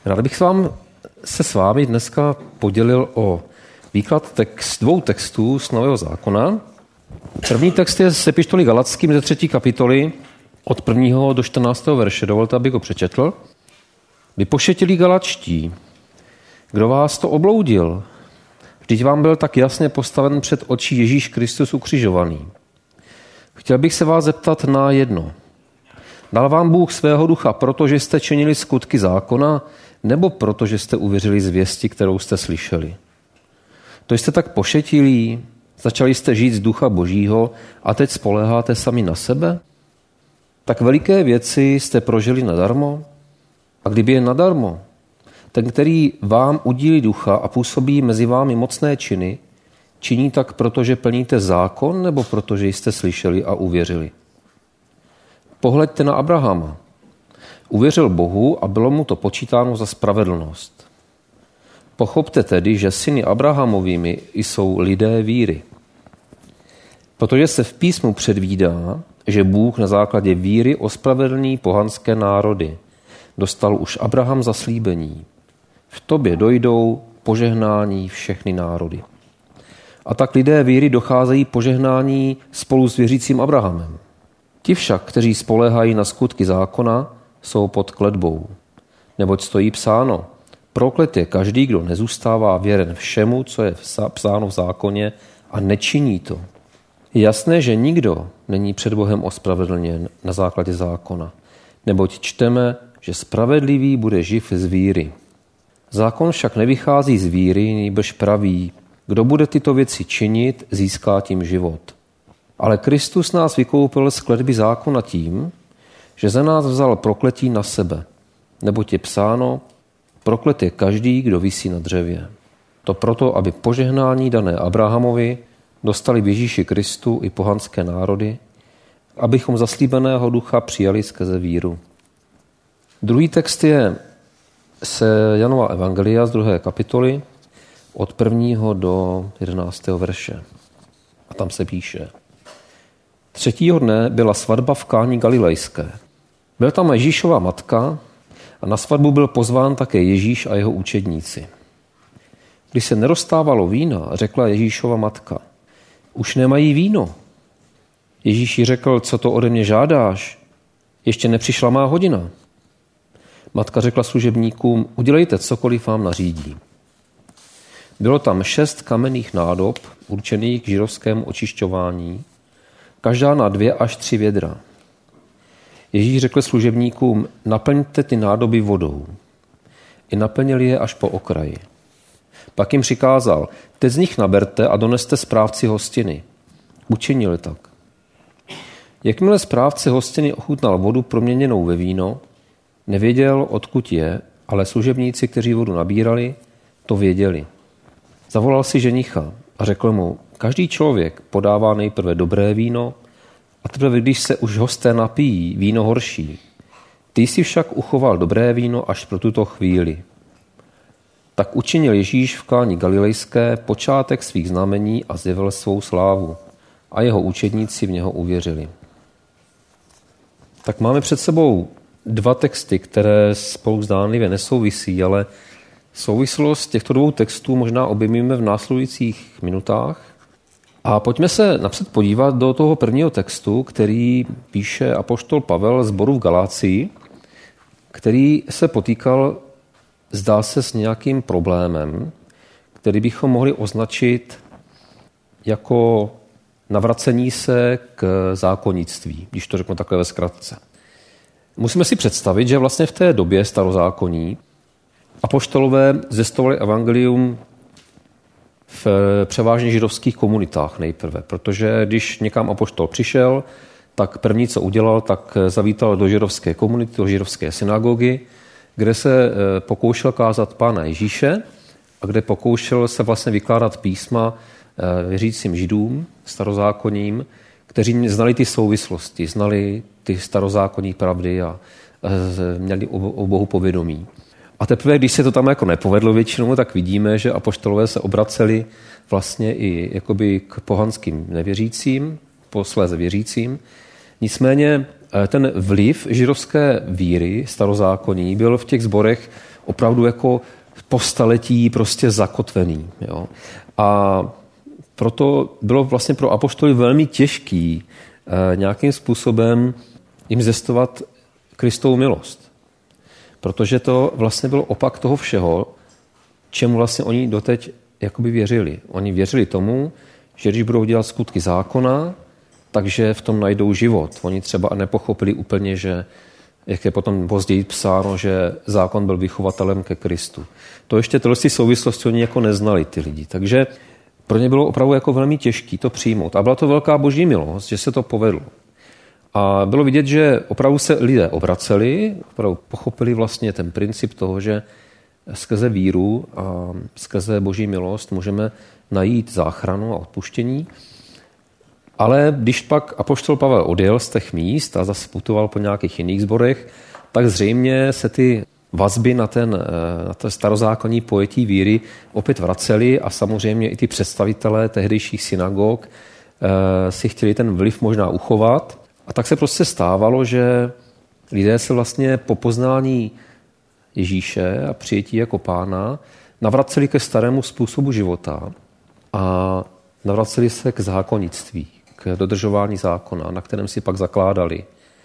Rád bych se s vámi dneska podělil o výklad dvou textů z Nového zákona. První text je z epištoly Galackým ze 3. kapitoly od 1. do 14. verše. Dovolte, abych ho přečetl. Vy pošetilí Galačtí, kdo vás to obloudil? Vždyť vám byl tak jasně postaven před očí Ježíš Kristus ukřižovaný. Chtěl bych se vás zeptat na jedno. Dal vám Bůh svého ducha, protože jste činili skutky zákona, nebo protože jste uvěřili zvěsti, kterou jste slyšeli? To jste tak pošetilí, začali jste žít z ducha Božího a teď spoléháte sami na sebe? Tak veliké věci jste prožili nadarmo? A kdyby je nadarmo, ten, který vám udílí ducha a působí mezi vámi mocné činy, činí tak, protože plníte zákon, nebo protože jste slyšeli a uvěřili? Pohleďte na Abrahama. Uvěřil Bohu a bylo mu to počítáno za spravedlnost. Pochopte tedy, že syny Abrahamovými jsou lidé víry. Protože se v písmu předvídá, že Bůh na základě víry ospravedlní pohanské národy. Dostal už Abraham zaslíbení. V tobě dojdou požehnání všechny národy. A tak lidé víry docházejí požehnání spolu s věřícím Abrahamem. Ti však, kteří spoléhají na skutky zákona, jsou pod kletbou. Neboť stojí psáno, proklet je každý, kdo nezůstává věren všemu, co je psáno v zákoně a nečiní to. Je jasné, že nikdo není před Bohem ospravedlněn na základě zákona. Neboť čteme, že spravedlivý bude živ z víry. Zákon však nevychází z víry, nýbrž praví, kdo bude tyto věci činit, získá tím život. Ale Kristus nás vykoupil z kletby zákona tím, že za nás vzal prokletí na sebe. Neboť je psáno, proklet je každý, kdo visí na dřevě. To proto, aby požehnání dané Abrahamovi dostali v Ježíši Kristu i pohanské národy, abychom zaslíbeného ducha přijali skrze víru. Druhý text je z Janova evangelia z 2. kapitoly od 1. do 11. verše. A tam se píše. 3. dne byla svatba v Káni Galilejské. Byla tam Ježíšova matka a na svatbu byl pozván také Ježíš a jeho učedníci. Když se nerozstávalo vína, řekla Ježíšova matka, už nemají víno. Ježíš jí řekl, co to ode mě žádáš? Ještě nepřišla má hodina. Matka řekla služebníkům, udělejte cokoliv vám nařídí. Bylo tam 6 kamenných nádob určených k židovskému očišťování, každá na 2 až 3 vědra. Ježíš řekl služebníkům, naplňte ty nádoby vodou. I naplnili je až po okraji. Pak jim přikázal, teď z nich naberte a doneste správci hostiny. Učinili tak. Jakmile správce hostiny ochutnal vodu proměněnou ve víno, nevěděl, odkud je, ale služebníci, kteří vodu nabírali, to věděli. Zavolal si ženicha a řekl mu, každý člověk podává nejprve dobré víno a teprve, když se už hosté napijí, víno horší. Ty jsi však uchoval dobré víno až pro tuto chvíli. Tak učinil Ježíš v Káni Galilejské počátek svých znamení a zjevil svou slávu. A jeho učedníci v něho uvěřili. Tak máme před sebou 2 texty, které spolu zdánlivě nesouvisí, ale souvislost těchto 2 textů možná objevíme v následujících minutách. A pojďme se napřed podívat do toho prvního textu, který píše apoštol Pavel sboru v Galácii, který se potýkal, zdá se, s nějakým problémem, který bychom mohli označit jako navracení se k zákonnictví, když to řeknu takhle ve zkratce. Musíme si představit, že vlastně v té době starozákonní apoštolové zvěstovali evangelium v převážně židovských komunitách nejprve, protože když někam apoštol přišel, tak první, co udělal, tak zavítal do židovské komunity, do židovské synagogy, kde se pokoušel kázat Pána Ježíše a kde pokoušel se vlastně vykládat písma věřícím židům, starozákonním, kteří znali ty souvislosti, znali ty starozákonní pravdy a měli o Bohu povědomí. A teprve, když se to tam jako nepovedlo většinou, tak vidíme, že apoštolové se obraceli vlastně i jakoby k pohanským nevěřícím, posléze věřícím. Nicméně ten vliv židovské víry starozákonní byl v těch sborech opravdu jako po staletí prostě zakotvený. Jo. A proto bylo vlastně pro apoštoly velmi těžký nějakým způsobem jim zjistovat Kristovu milost. Protože to vlastně byl opak toho všeho, čemu vlastně oni doteď jakoby věřili. Oni věřili tomu, že když budou dělat skutky zákona, takže v tom najdou život. Oni třeba nepochopili úplně, že jak je potom později psáno, že zákon byl vychovatelem ke Kristu. To ještě tyhle souvislosti oni jako neznali ty lidi. Takže pro ně bylo opravdu jako velmi těžké to přijmout. A byla to velká boží milost, že se to povedlo. A bylo vidět, že opravdu se lidé obraceli, opravdu pochopili vlastně ten princip toho, že skrze víru a skrze boží milost můžeme najít záchranu a odpuštění. Ale když pak apoštol Pavel odjel z těch míst a zase putoval po nějakých jiných sborech, tak zřejmě se ty vazby na to starozákonní pojetí víry opět vracely a samozřejmě i ty představitelé tehdejších synagog si chtěli ten vliv možná uchovat. A tak se prostě stávalo, že lidé se vlastně po poznání Ježíše a přijetí jako pána navraceli ke starému způsobu života a navraceli se k zákonnictví, k dodržování zákona, na kterém si pak zakládali.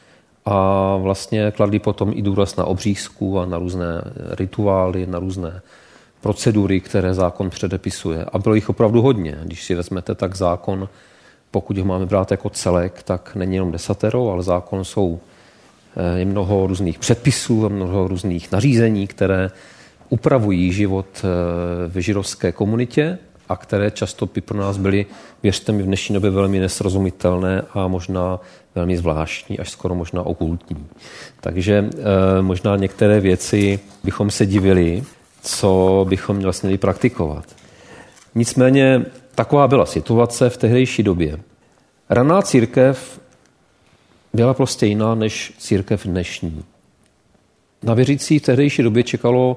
A vlastně kladli potom i důraz na obřízku a na různé rituály, na různé procedury, které zákon předepisuje. A bylo jich opravdu hodně. Když si vezmete, tak zákon, pokud ho máme brát jako celek, tak není jenom 10, ale zákon je mnoho různých předpisů a mnoho různých nařízení, které upravují život v židovské komunitě a které často by pro nás byly, věřte mi, v dnešní době velmi nesrozumitelné a možná velmi zvláštní, až skoro možná okultní. Takže možná některé věci bychom se divili, co bychom vlastně měli praktikovat. Nicméně taková byla situace v tehdejší době. Raná církev byla prostě jiná než církev dnešní. Na věřící v tehdejší době čekalo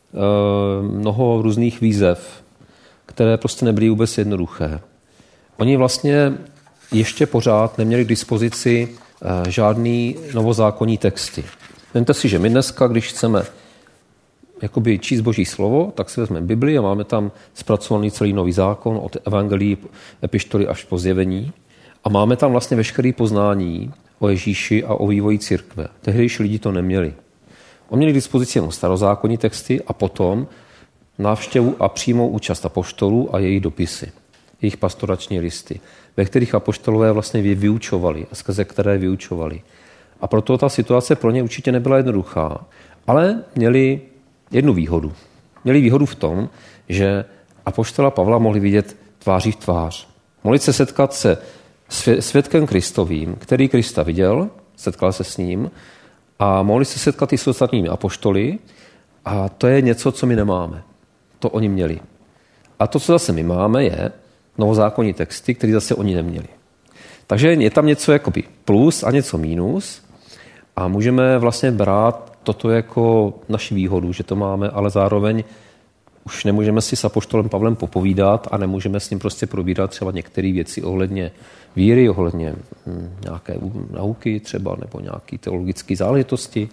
mnoho různých výzev, které prostě nebyly vůbec jednoduché. Oni vlastně ještě pořád neměli k dispozici žádný novozákonní texty. Vemte si, že my dneska, když chceme jakoby číst Boží slovo, tak si vezmeme Bibli a máme tam zpracovaný celý nový zákon od evangelií, epištoly až po zjevení a máme tam vlastně veškeré poznání o Ježíši a o vývoji církve. Tehdejší lidi to neměli. Oni měli k dispozici jenom starozákonní texty a potom návštěvu a přímou účast apoštolů a jejich dopisy, jejich pastorační listy, ve kterých apoštolové vlastně vyučovali a skrze které vyučovali. A proto ta situace pro ně určitě nebyla jednoduchá, ale měli jednu výhodu. Měli výhodu v tom, že apoštola Pavla mohli vidět tváří v tvář. Mohli se setkat se svědkem Kristovým, který Krista viděl, setkal se s ním a mohli se setkat i s ostatními apoštoly a to je něco, co my nemáme. To oni měli. A to, co zase my máme, je novozákonní texty, které zase oni neměli. Takže je tam něco jakoby plus a něco mínus a můžeme vlastně brát toto jako naši výhodu, že to máme, ale zároveň už nemůžeme si s apoštolem Pavlem popovídat a nemůžeme s ním prostě probírat třeba některé věci ohledně víry, ohledně nějaké nauky třeba nebo nějaké teologické záležitosti.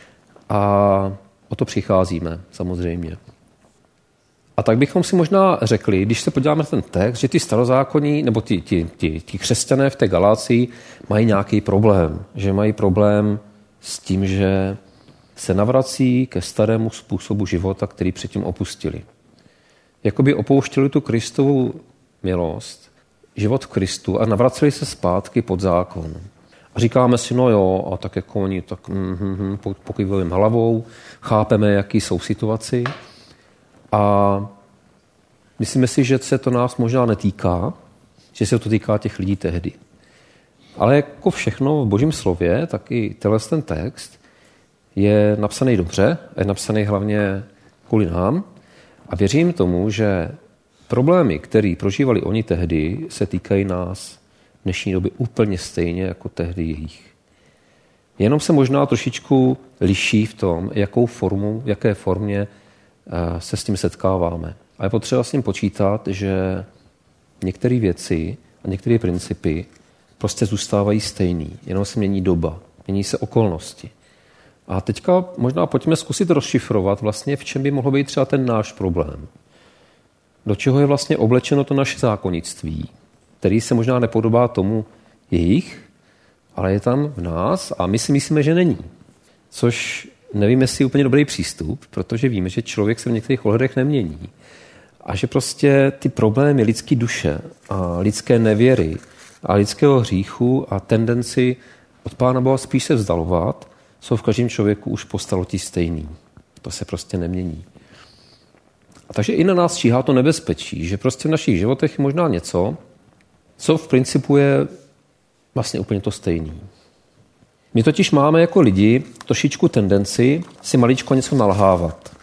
A o to přicházíme samozřejmě. A tak bychom si možná řekli, když se podíváme na ten text, že ty starozákonní, nebo ti křesťané v té Galácii mají nějaký problém. Že mají problém s tím, že se navrací ke starému způsobu života, který předtím opustili. Jakoby opouštěli tu Kristovu milost, život v Kristu a navraceli se zpátky pod zákon. A říkáme si, no jo, a tak jako oni tak pokyvujeme hlavou, chápeme, jaký jsou situaci. A myslíme si, že se to nás možná netýká, že se to týká těch lidí tehdy. Ale jako všechno v Božím slově, tak i ten text je napsaný dobře, je napsaný hlavně kvůli nám a věřím tomu, že problémy, které prožívali oni tehdy, se týkají nás v dnešní době úplně stejně jako tehdy jejich. Jenom se možná trošičku liší v tom, v jaké formě se s tím setkáváme. A je potřeba s tím počítat, že některé věci a některé principy prostě zůstávají stejný, jenom se mění doba, mění se okolnosti. A teďka možná pojďme zkusit rozšifrovat vlastně, v čem by mohl být třeba ten náš problém. Do čeho je vlastně oblečeno to naše zákonnictví, který se možná nepodobá tomu jejich, ale je tam v nás a my si myslíme, že není. Což nevím, jestli je úplně dobrý přístup, protože víme, že člověk se v některých ohledech nemění. A že prostě ty problémy lidské duše a lidské nevěry a lidského hříchu a tendenci od Pána Boha spíš se vzdalovat, jsou v každém člověku už po staletí stejný. To se prostě nemění. A takže i na nás číhá to nebezpečí, že prostě v našich životech je možná něco, co v principu je vlastně úplně to stejný. My totiž máme jako lidi trošičku tendenci si maličko něco nalhávat.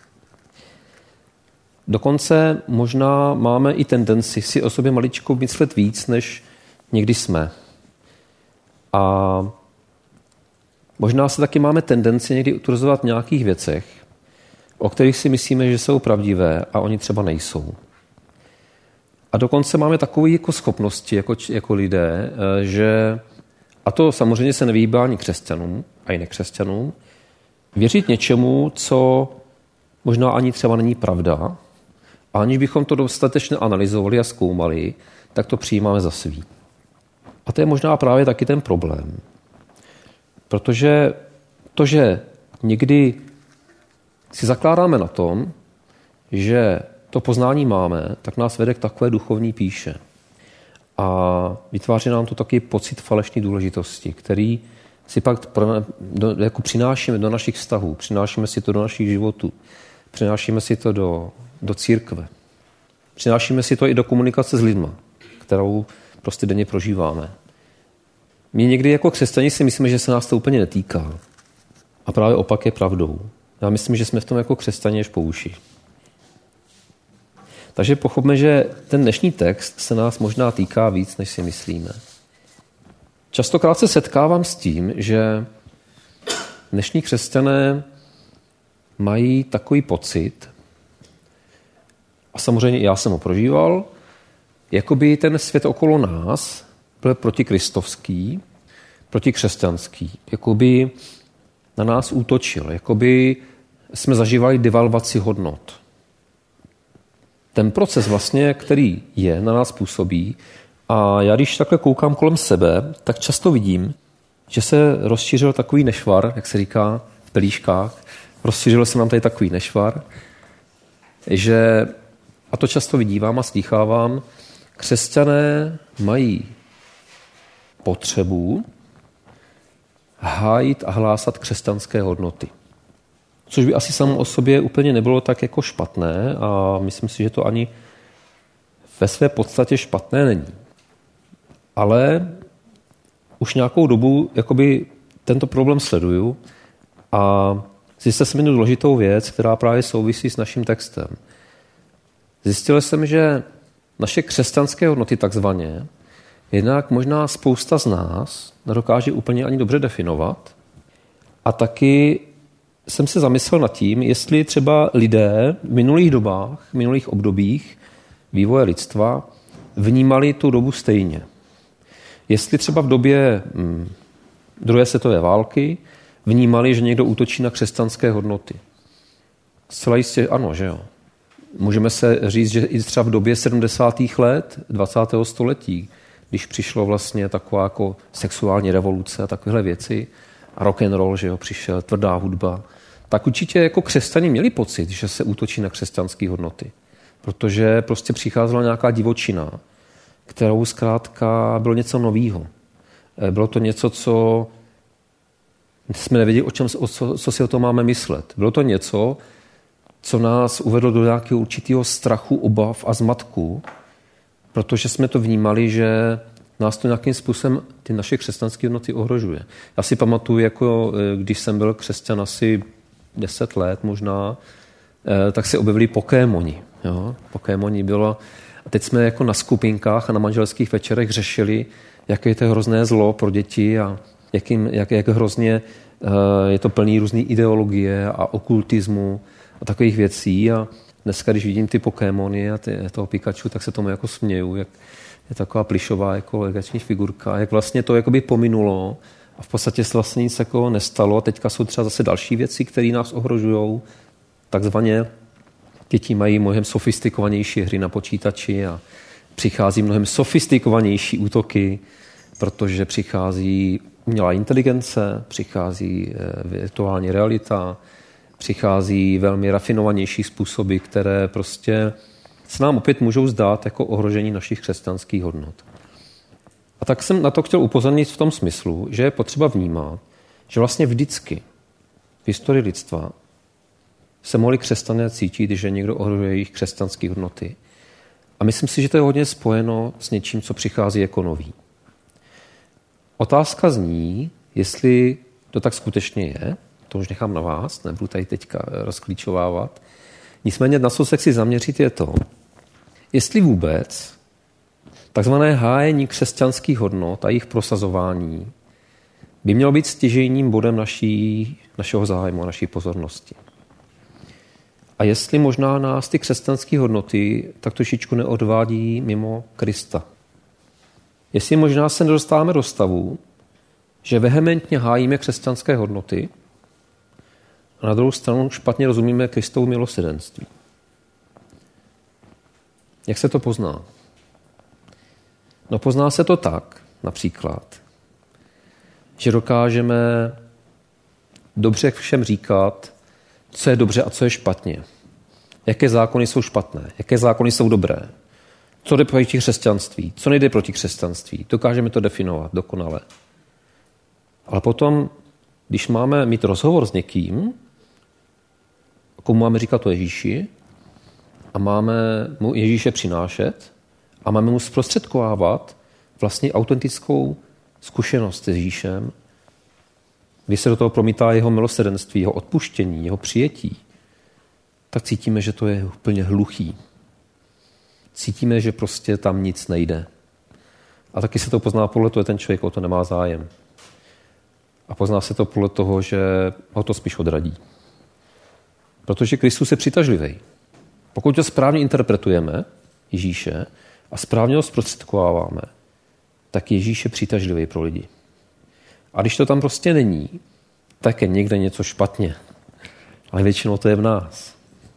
Dokonce možná máme i tendenci si o sobě maličko myslet víc, než někdy jsme. A možná se taky máme tendenci někdy utvrzovat v nějakých věcech, o kterých si myslíme, že jsou pravdivé a oni třeba nejsou. A dokonce máme takové jako schopnosti jako lidé, že, a to samozřejmě se nevyhýbá ani křesťanům a i nekřesťanům, věřit něčemu, co možná ani třeba není pravda, a aniž bychom to dostatečně analyzovali a zkoumali, tak to přijímáme za svý. A to je možná právě taky ten problém. Protože to, že někdy si zakládáme na tom, že to poznání máme, tak nás vede k takové duchovní pýše. A vytváří nám to taky pocit falešné důležitosti, který si pak jako přinášíme do našich vztahů, přinášíme si to do našich životů, přinášíme si to do církve. Přinášíme si to i do komunikace s lidma, kterou prostě denně prožíváme. My někdy jako křesťani si myslíme, že se nás to úplně netýká. A právě opak je pravdou. Já myslím, že jsme v tom jako křesťani až po uši. Takže pochopme, že ten dnešní text se nás možná týká víc, než si myslíme. Častokrát se setkávám s tím, že dnešní křesťané mají takový pocit, a samozřejmě já jsem ho prožíval, jakoby ten svět okolo nás byl protikristovský, protikřesťanský, jakoby na nás útočil, jakoby jsme zažívali devalvaci hodnot. Ten proces vlastně, který je, na nás působí, a já když takhle koukám kolem sebe, tak často vidím, že se rozšířil takový nešvar, jak se říká v pelíškách, rozšířil se nám tady takový nešvar, že, a to často vidívám a slýchávám, křesťané mají potřebu hájit a hlásat křesťanské hodnoty. Což by asi samo o sobě úplně nebylo tak jako špatné a myslím si, že to ani ve své podstatě špatné není. Ale už nějakou dobu jakoby tento problém sleduju a zjistil jsem jednu důležitou věc, která právě souvisí s naším textem. Zjistil jsem, že naše křesťanské hodnoty takzvaně jednak možná spousta z nás nedokáže úplně ani dobře definovat a taky jsem se zamyslel nad tím, jestli třeba lidé v minulých dobách, v minulých obdobích vývoje lidstva vnímali tu dobu stejně. Jestli třeba v době druhé světové války vnímali, že někdo útočí na křesťanské hodnoty. Zcela jistě ano, že jo. Můžeme se říct, že i třeba v době 70. let 20. století, když přišlo vlastně taková jako sexuální revoluce a takovéhle věci, a rock and roll, že jo, přišel, tvrdá hudba, tak určitě jako křesťani měli pocit, že se útočí na křesťanské hodnoty. Protože prostě přicházela nějaká divočina, kterou zkrátka bylo něco novýho. Bylo to něco, co jsme nevěděli, co si o tom máme myslet. Bylo to něco, co nás uvedlo do nějakého určitého strachu, obav a zmatku, protože jsme to vnímali, že nás to nějakým způsobem ty naše křesťanské hodnoty ohrožuje. Já si pamatuju, jako když jsem byl křesťan asi 10 let možná, tak se objevili Pokémoni. Jo? Pokémoni bylo. A teď jsme jako na skupinkách a na manželských večerech řešili, jaké je to hrozné zlo pro děti a jak hrozně je to plný různý ideologie a okultismu a takových věcí. A dneska, když vidím ty Pokémony a toho Pikachu, tak se tomu jako směju, jak je taková plišová jako legrační figurka, jak vlastně to jakoby pominulo a v podstatě se vlastně nic jako nestalo. A teďka jsou třeba zase další věci, které nás ohrožují. Takzvaně děti mají mnohem sofistikovanější hry na počítači a přichází mnohem sofistikovanější útoky, protože přichází umělá inteligence, přichází virtuální realita, přichází velmi rafinovanější způsoby, které prostě se nám opět můžou zdát jako ohrožení našich křesťanských hodnot. A tak jsem na to chtěl upozornit v tom smyslu, že je potřeba vnímat, že vlastně vždycky v historii lidstva se mohli křesťané cítit, že někdo ohrožuje jejich křesťanské hodnoty. A myslím si, že to je hodně spojeno s něčím, co přichází jako nový. Otázka zní, jestli to tak skutečně je, to už nechám na vás, nebudu tady teďka rozklíčovávat. Nicméně na co se chci zaměřit je to, jestli vůbec takzvané hájení křesťanských hodnot a jejich prosazování by mělo být stěžejním bodem našeho zájmu a naší pozornosti. A jestli možná nás ty křesťanské hodnoty tak trošičku neodvádí mimo Krista. Jestli možná se nedostáváme do stavu, že vehementně hájíme křesťanské hodnoty a na druhou stranu špatně rozumíme Kristovu milosrdenství. Jak se to pozná? No pozná se to tak, například, že dokážeme dobře všem říkat, co je dobře a co je špatně. Jaké zákony jsou špatné, jaké zákony jsou dobré. Co jde proti křesťanství, co nejde proti křesťanství. Dokážeme to definovat dokonale. Ale potom, když máme mít rozhovor s někým, komu máme říkat o Ježíši, a máme mu Ježíše přinášet a máme mu zprostředkovávat vlastně autentickou zkušenost s Ježíšem, kdy se do toho promítá jeho milosrdenství, jeho odpuštění, jeho přijetí, tak cítíme, že to je úplně hluchý. Cítíme, že prostě tam nic nejde. A taky se to pozná podle toho, že ten člověk o to nemá zájem. A pozná se to podle toho, že ho to spíš odradí. Protože Kristus je přitažlivý. Pokud to správně interpretujeme, Ježíše, a správně ho zprostředkováváme, tak Ježíš je přitažlivý pro lidi. A když to tam prostě není, tak je někde něco špatně. Ale většinou to je v nás.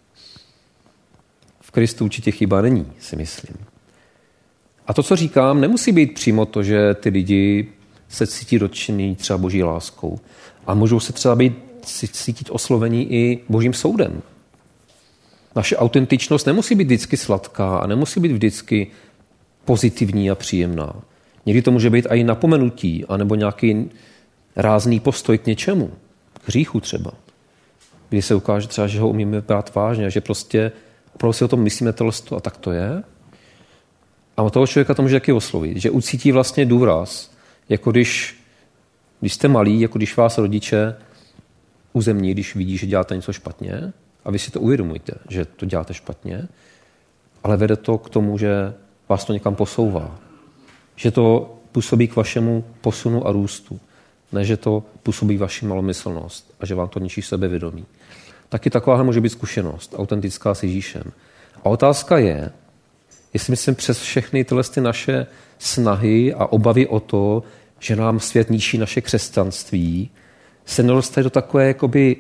V Kristu určitě chyba není, si myslím. A to, co říkám, nemusí být přímo to, že ty lidi se cítí dotčený třeba Boží láskou. A můžou se třeba cítit oslovení i Božím soudem. Naše autentičnost nemusí být vždycky sladká a nemusí být vždycky pozitivní a příjemná. Někdy to může být i napomenutí, anebo nějaký rázný postoj k něčemu. K hříchu třeba. Kdy se ukáže třeba, že ho umíme brát vážně, že prostě opravdu si o tom myslíme telstvo a tak to je. A toho člověka to může taky oslovit, že ucítí vlastně důraz, jako když jste malí, jako když vás rodiče uzemní, když vidí, že děláte něco špatně, a vy si to uvědomujete, že to děláte špatně, ale vede to k tomu, že vás to někam posouvá. Že to působí k vašemu posunu a růstu, ne že to působí vaši malomyslnost a že vám to ničí sebevědomí. Taky takováhle může být zkušenost, autentická s Ježíšem. A otázka je, jestli myslím přes všechny tyhle naše snahy a obavy o to, že nám svět ničí naše křesťanství, se nedostane do takové jakoby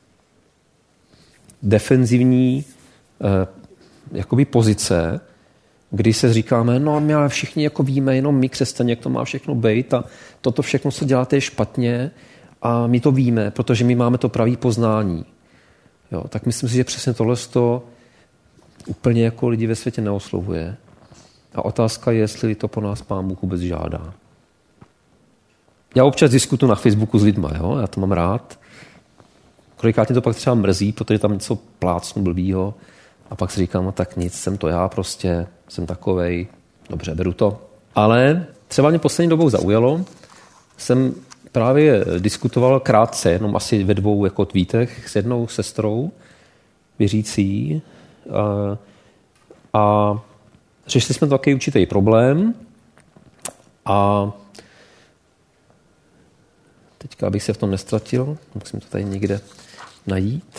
defenzivní jakoby pozice, kdy se říkáme, no my ale všichni jako víme, jenom my křesťané, jak to má všechno být a toto všechno, co děláte, je špatně a my to víme, protože my máme to pravý poznání. Jo, tak myslím si, že přesně tohle úplně jako lidi ve světě neoslovuje. A otázka je, jestli to po nás Pán Bůh vůbec žádá. Já občas diskutuji na Facebooku s lidma, jo? Já to mám rád. Kolikrát mě to pak třeba mrzí, protože tam něco plácnu blbýho a pak si říkám, no tak nic, jsem to já prostě, jsem takovej, dobře, beru to. Ale třeba mě poslední dobou zaujalo, jsem právě diskutoval krátce, jenom asi ve 2 jako tweetech s jednou sestrou věřící a řešili jsme takový určitý problém a teďka, abych se v tom nestratil, musím to tady někde najít,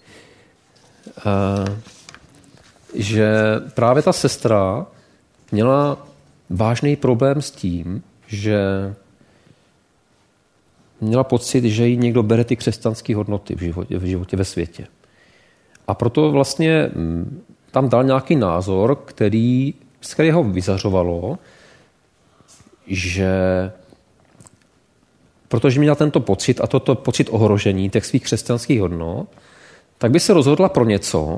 že právě ta sestra měla vážný problém s tím, že měla pocit, že jí někdo bere ty křesťanské hodnoty v životě ve světě. A proto vlastně tam dal nějaký názor, z kterého vyzařovalo, že protože měla tento pocit a toto pocit ohrožení těch svých křesťanských hodnot, tak by se rozhodla pro něco.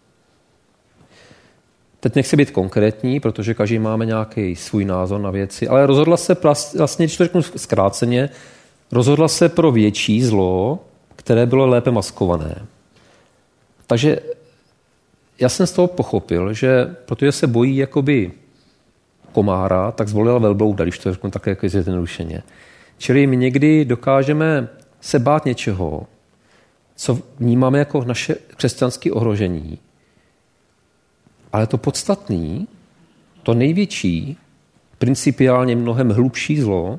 Teď nechci být konkrétní, protože každý máme nějaký svůj názor na věci, ale rozhodla se vlastně, když to řeknu zkráceně, rozhodla se pro větší zlo, které bylo lépe maskované. Takže já jsem z toho pochopil, že protože se bojí jakoby komára, tak zvolila velblouda, když to řeknu také jako zjednodušeně. Čili my někdy dokážeme se bát něčeho, co vnímáme jako naše křesťanské ohrožení, ale to podstatné, to největší, principiálně mnohem hlubší zlo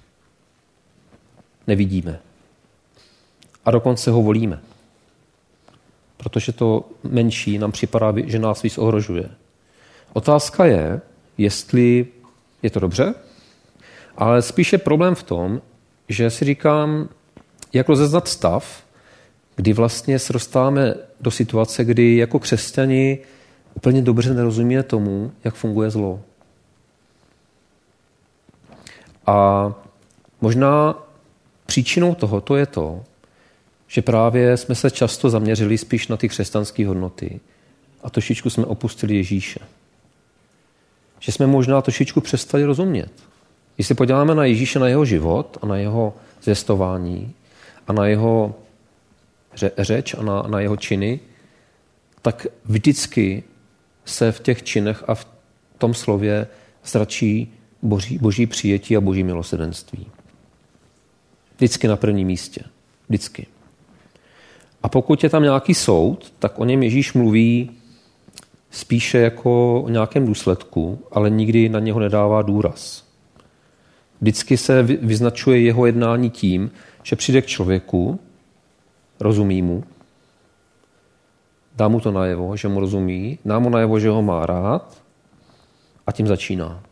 nevidíme. A dokonce ho volíme. Protože to menší nám připadá, že nás víc ohrožuje. Otázka je, jestli je to dobře, ale spíše problém v tom, že si říkám, jak rozeznat stav, kdy vlastně se dostáváme do situace, kdy jako křesťani úplně dobře nerozumíme tomu, jak funguje zlo. A možná příčinou tohoto je to, že právě jsme se často zaměřili spíš na ty křesťanské hodnoty a trošičku jsme opustili Ježíše. Že jsme možná trošičku přestali rozumět. Když se podíváme na Ježíše, na jeho život a na jeho zvěstování a na jeho řeč a na jeho činy, tak vždycky se v těch činech a v tom slově zračí boží přijetí a boží milosrdenství. Vždycky na prvním místě. Vždycky. A pokud je tam nějaký soud, tak o něm Ježíš mluví spíše jako o nějakém důsledku, ale nikdy na něho nedává důraz. Vždycky se vyznačuje jeho jednání tím, že přijde k člověku, rozumí mu, dá mu to najevo, že mu rozumí, dá mu najevo, že ho má rád a tím začíná.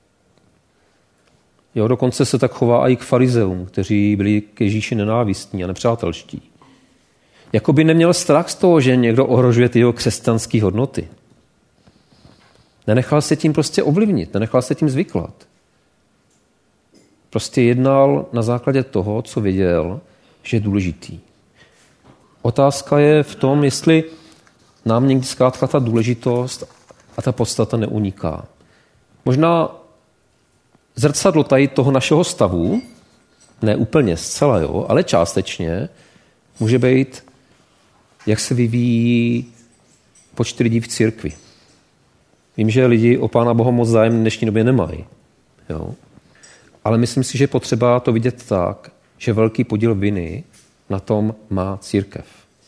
Jo, dokonce se tak chová i k farizeům, kteří byli k Ježíši nenávistní a nepřátelští. Jakoby neměl strach z toho, že někdo ohrožuje ty jeho křesťanské hodnoty. Nenechal se tím prostě ovlivnit, nenechal se tím zvyklat. Prostě jednal na základě toho, co věděl, že je důležitý. Otázka je v tom, jestli nám někdy zkrátka ta důležitost a ta podstata neuniká. Možná zrcadlo tady toho našeho stavu, ne úplně zcela, jo, ale částečně, může být, jak se vyvíjí počty lidí v církvi. Vím, že lidi o Pána Boha moc zájem v dnešní době nemají. Jo. Ale myslím si, že je potřeba to vidět tak, že velký podíl viny na tom má církev.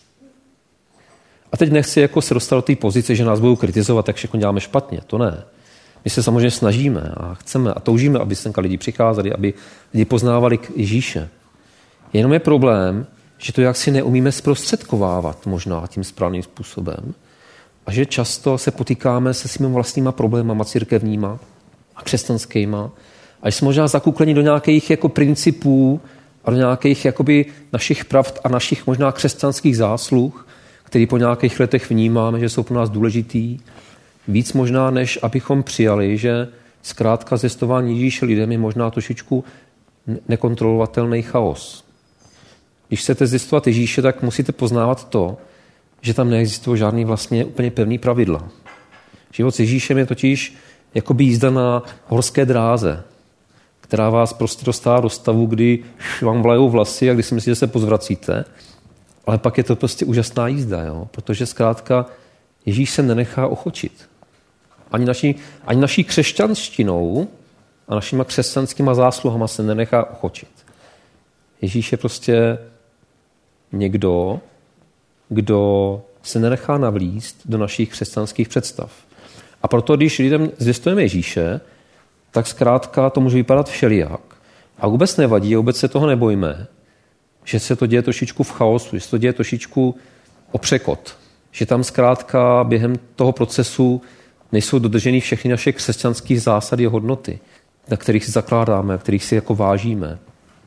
A teď nechci jako se dostat do té pozice, že nás budou kritizovat, jak všechno děláme špatně. To ne. My se samozřejmě snažíme a chceme a toužíme, aby sem lidi přicházeli, aby lidi poznávali k Ježíše. Jenom je problém, že to jaksi neumíme zprostředkovávat možná tím správným způsobem a že často se potýkáme se svými vlastníma problémama církevníma a křesťanskýma a jsme možná zakukleni do nějakých jako principů a do nějakých jakoby našich pravd a našich možná křesťanských zásluh, který po nějakých letech vnímáme, že jsou pro nás důležitý, víc možná, než abychom přijali, že zkrátka zvěstování Ježíše lidem je možná trošičku nekontrolovatelný chaos. Když chcete zvěstovat Ježíše, tak musíte poznávat to, že tam neexistují žádný vlastně úplně pevný pravidla. Život s Ježíšem je totiž jakoby jízda na horské dráze, která vás prostě dostává do stavu, kdy vám vlajou vlasy a kdy si myslíte, že se pozvracíte, ale pak je to prostě úžasná jízda, jo? Protože zkrátka Ježíš se nenechá ochočit. Ani naší křesťanštinou a našima křesťanskýma zásluhama se nenechá ochočit. Ježíš je prostě někdo, kdo se nenechá navlíst do našich křesťanských představ. A proto, když lidem zvěstujeme Ježíše, tak zkrátka to může vypadat všelijak. A vůbec nevadí, vůbec se toho nebojíme, že se to děje trošičku v chaosu, že se to děje trošičku o překot. Že tam zkrátka během toho procesu nejsou dodrženy všechny naše křesťanské zásady a hodnoty, na kterých si zakládáme, na kterých si jako vážíme.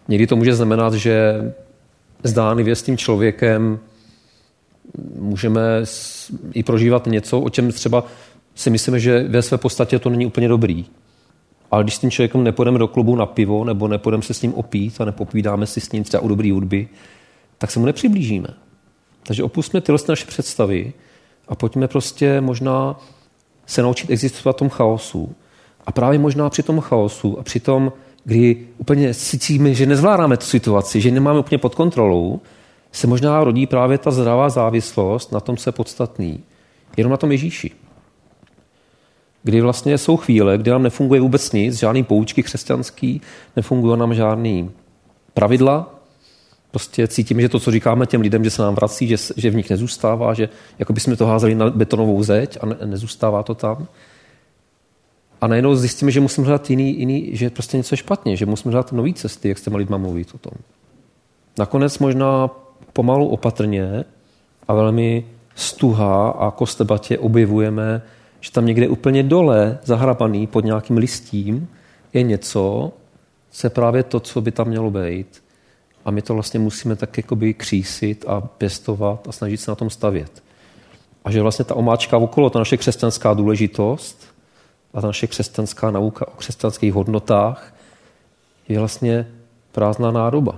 Někdy to může znamenat, že zdánlivě s tím člověkem můžeme i prožívat něco, o čem třeba si myslíme, že ve své podstatě to není úplně dobrý. Ale když s tím člověkem nepůjdeme do klubu na pivo, nebo nepůjdeme se s ním opít a nepopovídáme si s ním třeba o dobrý hudby, tak se mu nepřiblížíme. Takže opustíme tyhle naše představy a pojďme prostě možná se naučit existovat v tom chaosu. A právě možná při tom chaosu a při tom, kdy úplně cítíme, že nezvládáme tu situaci, že nemáme úplně pod kontrolou, se možná rodí právě ta zdravá závislost na tom, co je podstatný. Jenom na tom Ježíši. Kdy vlastně jsou chvíle, kdy nám nefunguje vůbec nic, žádný poučky křesťanský, nefungují nám žádný pravidla. Prostě cítíme, že to, co říkáme těm lidem, že se nám vrací, že v nich nezůstává, že jako bychom to házeli na betonovou zeď a nezůstává to tam. A najednou zjistíme, že musíme hledat jiný, že prostě něco je špatně, že musíme hledat nový cesty, jak s těma lidma mluvit o tom. Nakonec možná pomalu opatrně a velmi stuha a kostebatě objevujeme, že tam někde úplně dole, zahrabaný pod nějakým listím, je něco, co je právě to, co by tam mělo být. A my to vlastně musíme tak jakoby křísit a pěstovat a snažit se na tom stavět. A že vlastně ta omáčka okolo, ta naše křesťanská důležitost a ta naše křesťanská nauka o křesťanských hodnotách je vlastně prázdná nádoba,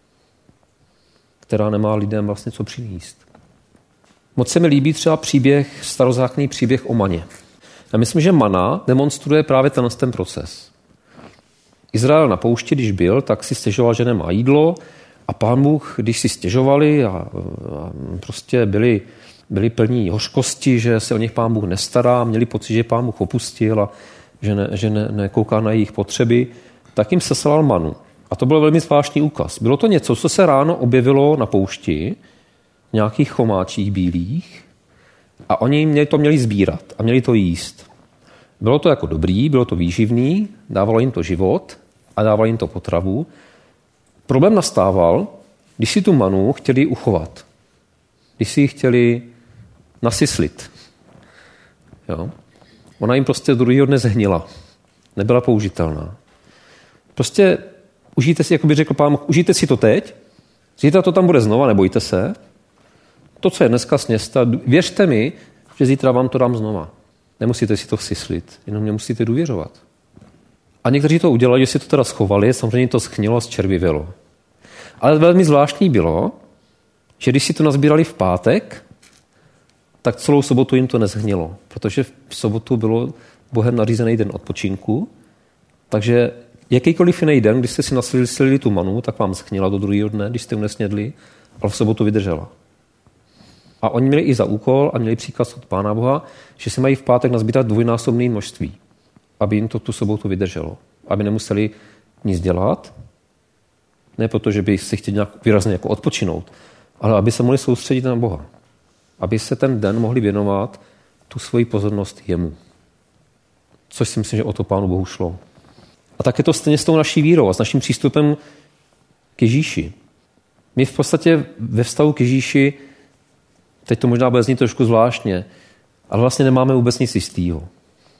která nemá lidem vlastně co přinést. Moc se mi líbí třeba starozákonný příběh o maně. Já myslím, že mana demonstruje právě ten proces. Izrael na poušti, když byl, tak si stěžoval, že nemá jídlo a Pán Bůh, když si stěžovali a prostě byli plní hořkosti, že se o nich Pán Bůh nestará, měli pocit, že Pán Bůh opustil a že nekouká na jejich potřeby, tak jim seslal manu. A to byl velmi zvláštní úkaz. Bylo to něco, co se ráno objevilo na poušti, v nějakých chomáčích bílých, a oni to měli sbírat a měli to jíst. Bylo to jako dobrý, bylo to výživný, dávalo jim to život a dávalo jim to potravu. Problém nastával, když si tu manu chtěli uchovat. Když si ji chtěli nasyslit. Jo? Ona jim prostě druhého dne zhnila. Nebyla použitelná. Prostě užijte si, jako by řekl Pán, užijte si to teď, zítra to tam bude znova, nebojte se. To, co je dneska sněsta, věřte mi, že zítra vám to dám znova. Nemusíte si to syslit, jenom mě musíte důvěřovat. A někteří to udělali, že si to teda schovali, samozřejmě to schnilo a zčervivilo. Ale velmi zvláštní bylo, že když si to nazbírali v pátek, tak celou sobotu jim to nezhnilo, protože v sobotu bylo Bohem nařízený den odpočinku, takže jakýkoliv jiný den, když jste si naslili tu manu, tak vám schnila do druhého dne, když jste ji nesnědli, ale v sobotu vydržela. A oni měli i za úkol a měli příkaz od Pána Boha, že si mají v pátek nazbírat dvojnásobné množství, aby jim to tu sobotu vydrželo. Aby nemuseli nic dělat, ne protože by si chtěli nějak výrazně jako odpočinout, ale aby se mohli soustředit na Boha. Aby se ten den mohli věnovat tu svoji pozornost jemu. Což si myslím, že o to Pánu Bohu šlo. A tak je to stejně s tou naší vírou a s naším přístupem k Ježíši. My v podstatě ve vztahu k Ježíši, teď to možná bude znít trošku zvláštně, ale vlastně nemáme vůbec nic jistýho.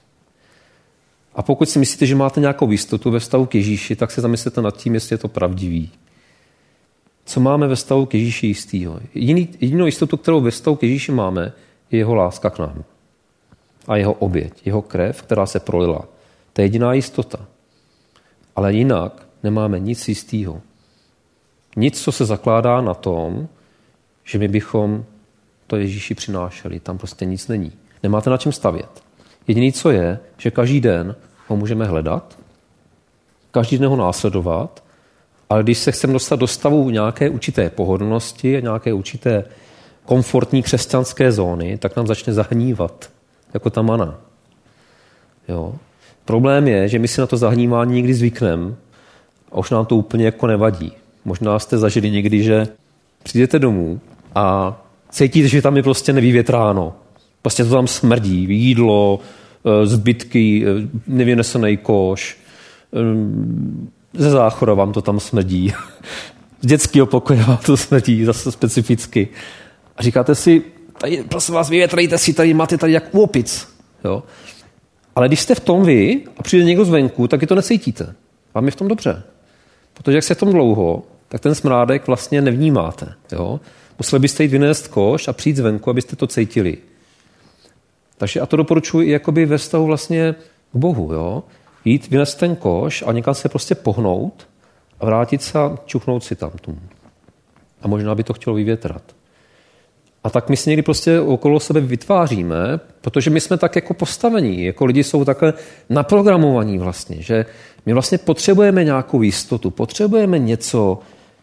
A pokud si myslíte, že máte nějakou jistotu ve vztahu k Ježíši, tak se zamyslete nad tím, jestli je to pravdivý. Co máme ve vztahu k Ježíši jistýho? Jedinou jistotu, kterou ve vztahu k Ježíši máme, je jeho láska k nám. A jeho oběť, jeho krev, která se prolila. To je jediná jistota. Ale jinak nemáme nic jistýho. Nic, co se zakládá na tom, že my bychom to Ježíši přinášeli. Tam prostě nic není. Nemáte na čem stavět. Jediný, co je, že každý den ho můžeme hledat, každý den ho následovat, ale když se chceme dostat do stavu nějaké určité pohodlnosti a nějaké určité komfortní křesťanské zóny, tak nám začne zahnívat, jako ta mana. Jo? Problém je, že my si na to zahnívání někdy zvykneme a už nám to úplně jako nevadí. Možná jste zažili někdy, že přijdete domů a cítíte, že tam je prostě nevyvětráno. Prostě to tam smrdí, jídlo, zbytky, nevynesený koš, ze záchoda vám to tam smrdí. Z dětského pokoje vám to smrdí, zase specificky. A říkáte si, tady, prosím vás, vyvětrejte si, tady máte tady jak u opic. Jo? Ale když jste v tom vy a přijde někdo zvenku, tak je to necítíte. Vám je v tom dobře. Protože jak se v tom dlouho, tak ten smrádek vlastně nevnímáte. Jo? Museli byste jít vynést koš a přijít zvenku, abyste to cítili. Takže a to doporučuji i jakoby ve vztahu vlastně k Bohu. Jo? Jít, vynést ten koš a někam se prostě pohnout a vrátit se a čuchnout si tam. A možná by to chtělo vyvětrat. A tak my si někdy prostě okolo sebe vytváříme, protože my jsme tak jako postavení, jako lidi jsou takhle naprogramovaní vlastně, že my vlastně potřebujeme nějakou jistotu, potřebujeme něco,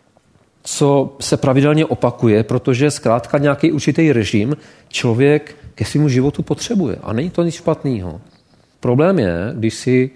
co se pravidelně opakuje, protože zkrátka nějaký určitý režim člověk ke svému životu potřebuje. A není to nic špatného. Problém je, když si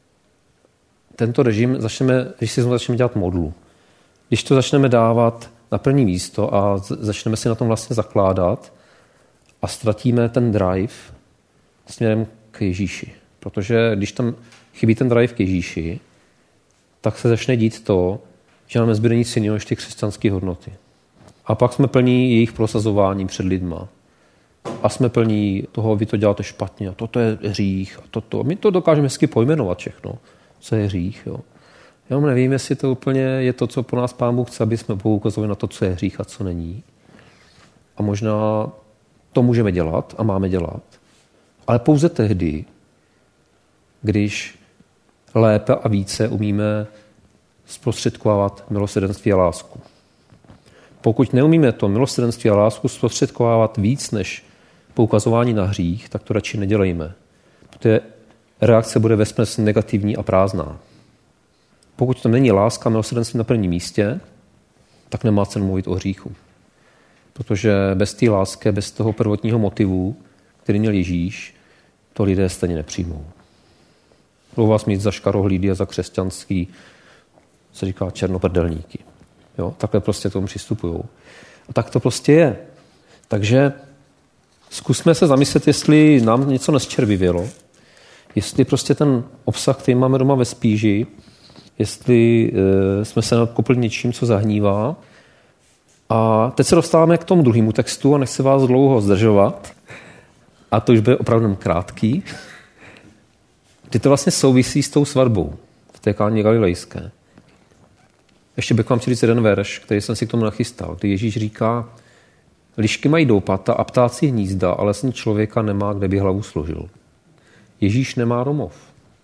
tento režim začneme dělat modlu. Když to začneme dávat na první místo a začneme si na tom vlastně zakládat a ztratíme ten drive směrem k Ježíši. Protože když tam chybí ten drive k Ježíši, tak se začne dít to, že nám nezbyde nic jiného než ty křesťanské hodnoty. A pak jsme plní jejich prosazování před lidma. A jsme plní toho, vy to děláte špatně, a toto je hřích, a toto. A my to dokážeme hezky pojmenovat všechno, co je hřích. Jo. Já nevím, jestli to úplně je to, co po nás Pán Bůh chce, aby jsme poukazovali na to, co je hřích a co není. A možná to můžeme dělat a máme dělat. Ale pouze tehdy, když lépe a více umíme zprostředkovávat milosrdenství a lásku. Pokud neumíme to milosrdenství a lásku zprostředkovávat víc než poukazování na hřích, tak to radši nedělejme. Protože reakce bude vesměs negativní a prázdná. Pokud tam není láska a milosrdenství na prvním místě, tak nemá cenu mluvit o hříchu. Protože bez té lásky, bez toho prvotního motivu, který měl Ježíš, to lidé stejně nepřijmou. Budou vás mít za škarohlídy a za křesťanský, se říká černoprdelníky. Jo? Takhle prostě tomu přistupujou. A tak to prostě je. Takže zkusme se zamyslet, jestli nám něco nesčervivělo, jestli prostě ten obsah, který máme doma ve spíži, jestli jsme se nakopli něčím, co zahnívá. A teď se dostáváme k tomu druhému textu a nechci vás dlouho zdržovat. A to už bude opravdu krátký. Kdy to vlastně souvisí s tou svatbou v té Káně Galilejské. Ještě bych vám chtěl říct jeden verš, který jsem si k tomu nachystal, kdy Ježíš říká, lišky mají doupata a ptáci hnízda, ale syn člověka nemá, kde by hlavu složil. Ježíš nemá domov.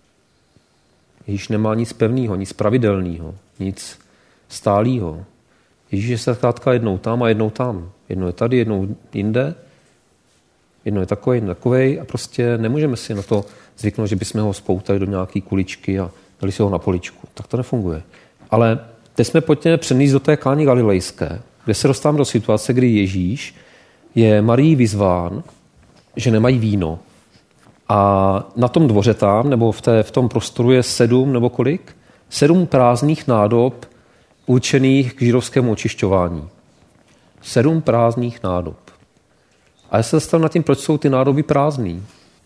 Ježíš nemá nic pevného, nic pravidelného, nic stálého. Ježíš je zkrátka jednou tam a jednou tam. Jednou je tady, jednou jinde, jednou je takovej a prostě nemůžeme si na to zvyknout, že bychom ho spoutali do nějaké kuličky a dali si ho na poličku. Tak to nefunguje. Ale teď jsme pojďme přenést do té Kány Galilejské, kde se dostáváme do situace, kdy Ježíš je Marii vyzván, že nemají víno. A na tom dvoře tam, nebo v tom prostoru je 7 prázdných nádob určených k židovskému očišťování. 7 prázdných nádob. A já se zastavím nad tím, proč jsou ty nádoby prázdný.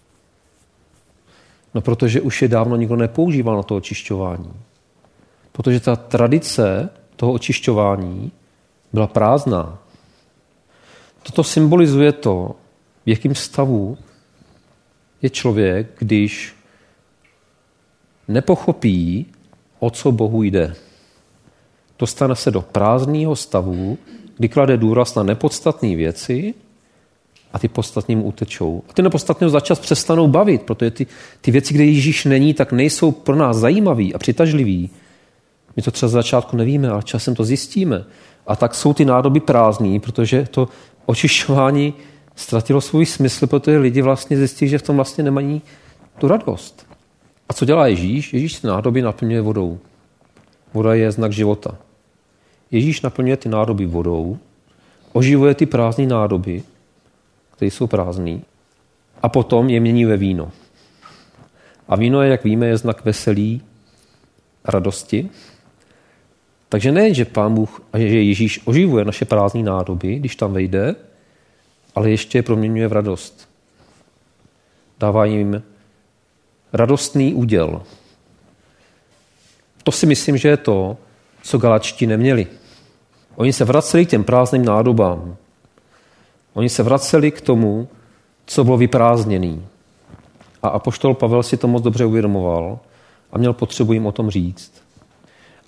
No protože už je dávno nikdo nepoužíval na to očišťování. Protože ta tradice toho očišťování byla prázdná. Toto symbolizuje to, v jakém stavu je člověk, když nepochopí, o co Bohu jde. Dostane se do prázdného stavu, kdy klade důraz na nepodstatné věci a ty podstatným utečou. A ty nepodstatné za čas přestanou bavit, protože ty věci, kde Ježíš není, tak nejsou pro nás zajímavý a přitažlivý. My to třeba z začátku nevíme, ale časem to zjistíme. A tak jsou ty nádoby prázdný, protože to očišťování ztratilo svůj smysl, protože lidi vlastně zjistí, že v tom vlastně nemají tu radost. A co dělá Ježíš? Ježíš ty nádoby naplňuje vodou. Voda je znak života. Ježíš naplňuje ty nádoby vodou, oživuje ty prázdné nádoby, které jsou prázdné, a potom je mění ve víno. A víno, jak víme, je znak veselí a radosti. Takže ne, že Pán Bůh a že Ježíš oživuje naše prázdné nádoby, když tam vejde, ale ještě je proměňuje v radost. Dává jim radostný úděl. To si myslím, že je to, co Galačtí neměli. Oni se vraceli k těm prázdným nádobám. Oni se vraceli k tomu, co bylo vyprázdněný. A apoštol Pavel si to moc dobře uvědomoval a měl potřebu jim o tom říct.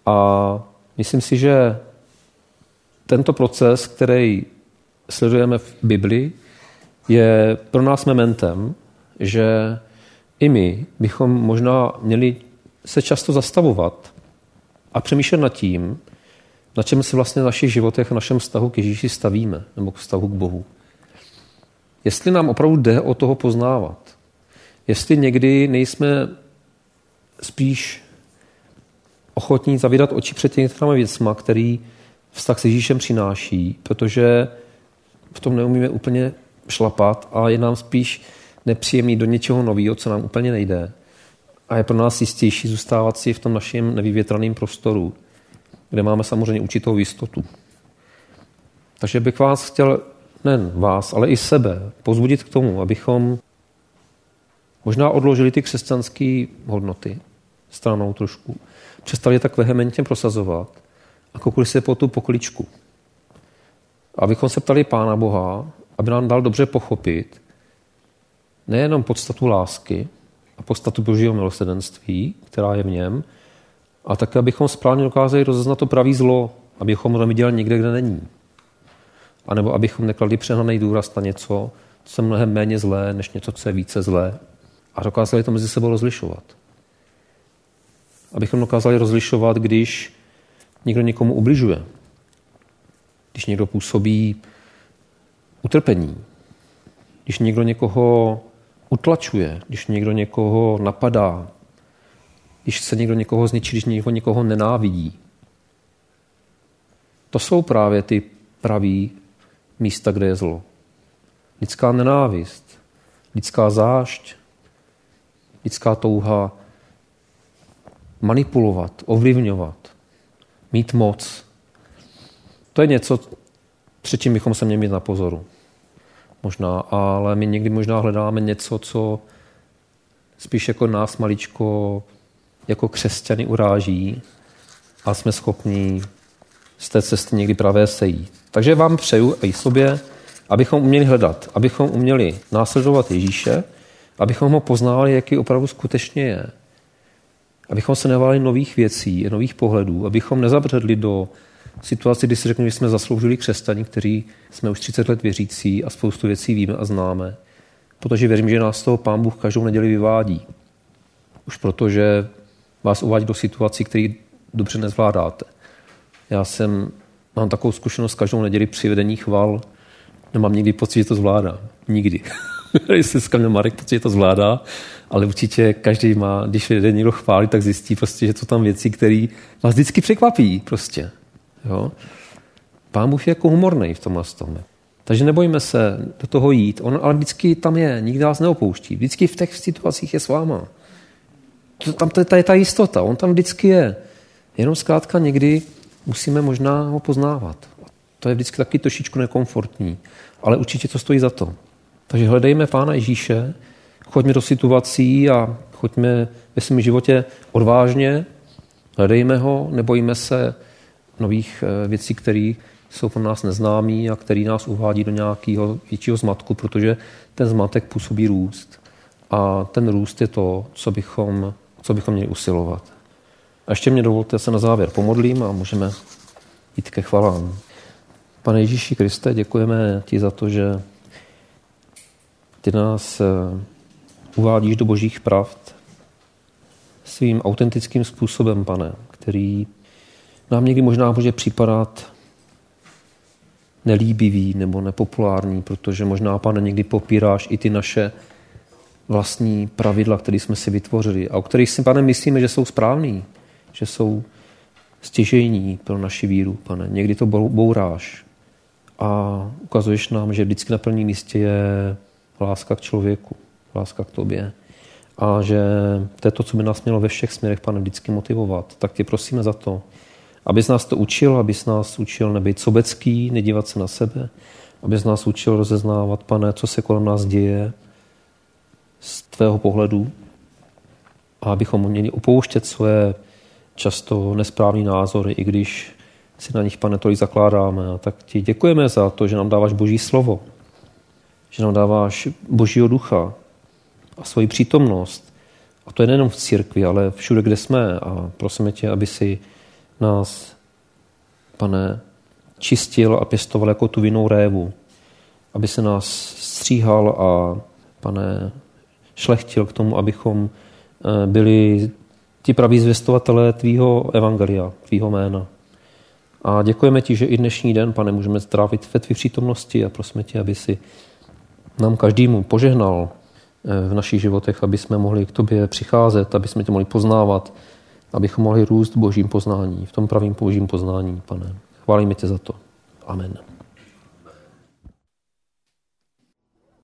A myslím si, že tento proces, který sledujeme v Biblii, je pro nás mementem, že i my bychom možná měli se často zastavovat a přemýšlet nad tím, na čem si vlastně v našich životech, v našem vztahu k Ježíši stavíme, nebo k vztahu k Bohu. Jestli nám opravdu jde o toho poznávat. Jestli někdy nejsme spíš ochotní zavírat oči před těmi věcma, který vztah s Ježíšem přináší, protože v tom neumíme úplně šlapat a je nám spíš nepříjemný do něčeho nového, co nám úplně nejde. A je pro nás jistější zůstávat si v tom našem nevyvětraném prostoru, kde máme samozřejmě určitou jistotu. Takže bych vás chtěl, nejen vás, ale i sebe, pozbudit k tomu, abychom možná odložili ty křesťanské hodnoty stranou trošku, přestali je tak vehementně prosazovat a koukali se po tu pokličku. Abychom se ptali Pána Boha, aby nám dal dobře pochopit nejenom podstatu lásky a podstatu Božího milosrdenství, která je v něm, a také, abychom správně dokázali rozeznat to pravý zlo, abychom ho neviděli někde, kde není. A nebo abychom nekladli přehnaný důraz na něco, co je mnohem méně zlé, než něco, co je více zlé. A dokázali to mezi sebou rozlišovat. Abychom dokázali rozlišovat, když někdo někomu ubližuje. Když někdo působí utrpení. Když někdo někoho utlačuje. Když někdo někoho napadá. Když chce někdo někoho zničit, když někdo někoho nenávidí. To jsou právě ty pravý místa, kde je zlo. Lidská nenávist, lidská zášť, lidská touha manipulovat, ovlivňovat, mít moc. To je něco, před čím bychom se měli mít na pozoru. Možná, ale my někdy možná hledáme něco, co spíš jako nás maličko jako křesťany uráží a jsme schopni z té cesty někdy právě sejít. Takže vám přeju i sobě, abychom uměli hledat, abychom uměli následovat Ježíše, abychom ho poznali, jaký opravdu skutečně je. Abychom se nebáli nových věcí, nových pohledů, abychom nezabředli do situace, kdy si řekneme, že jsme zasloužili křesťani, kteří jsme už 30 let věřící a spoustu věcí víme a známe. Protože věřím, že nás toho Pán Bůh každou neděli vyvádí. Už protože vás uvádí do situací, které dobře nezvládáte. Mám takovou zkušenost každou neděli při vedení chval. Nemám nikdy pocit, že to zvládá. Nikdy. Jestli se měl Marek pocit, že to zvládá, ale určitě každý má, když vede někdo chválí, tak zjistí prostě, že to tam věci, které vás vždycky překvapí prostě. Jo? Pán Bůh je jako humornej v tomhle tom. Takže nebojíme se do toho jít. On ale vždycky tam je, nikdy vás neopouští. Vždycky v těch situacích je s váma. Tam je ta jistota, on tam vždycky je. Jenom zkrátka někdy musíme možná ho poznávat. To je vždycky taky trošičku nekomfortní, ale určitě to stojí za to. Takže hledejme Pána Ježíše, choďme do situací a choďme ve svém životě odvážně, hledejme ho, nebojíme se nových věcí, které jsou pro nás neznámí a které nás uvádí do nějakého většího zmatku, protože ten zmatek působí růst. A ten růst je to, co bychom měli usilovat. A ještě mě dovolte, se na závěr pomodlím a můžeme jít ke chvalám. Pane Ježíši Kriste, děkujeme ti za to, že ty nás uvádíš do božích pravd svým autentickým způsobem, Pane, který nám někdy možná může připadat nelíbivý nebo nepopulární, protože možná, Pane, někdy popíráš i ty naše vlastní pravidla, které jsme si vytvořili a o kterých si, Pane, myslíme, že jsou správný, že jsou stěžejní pro naši víru, Pane. Někdy to bouráš a ukazuješ nám, že vždycky na prvním místě je láska k člověku, láska k tobě a že to je to, co by nás mělo ve všech směrech, Pane, vždycky motivovat. Tak tě prosíme za to, abys nás to učil, abys nás učil nebýt sobecký, nedívat se na sebe, abys nás učil rozeznávat, Pane, co se kolem nás děje z tvého pohledu a abychom měli opouštět své často nesprávné názory, i když si na nich, Pane, tolik zakládáme. A tak ti děkujeme za to, že nám dáváš Boží slovo, že nám dáváš Božího ducha a svoji přítomnost. A to je nejenom v církvi, ale všude, kde jsme. A prosíme tě, aby si nás, Pane, čistil a pěstoval jako tu vinnou révu, aby se nás stříhal a, Pane, šlechtil k tomu, abychom byli ti praví zvěstovatelé tvýho evangelia, tvýho jména. A děkujeme ti, že i dnešní den, Pane, můžeme strávit ve tvý přítomnosti a prosíme tě, aby si nám každému požehnal v našich životech, aby jsme mohli k tobě přicházet, aby jsme tě mohli poznávat, abychom mohli růst v božím poznání, v tom pravým božím poznání, Pane. Chválíme tě za to. Amen.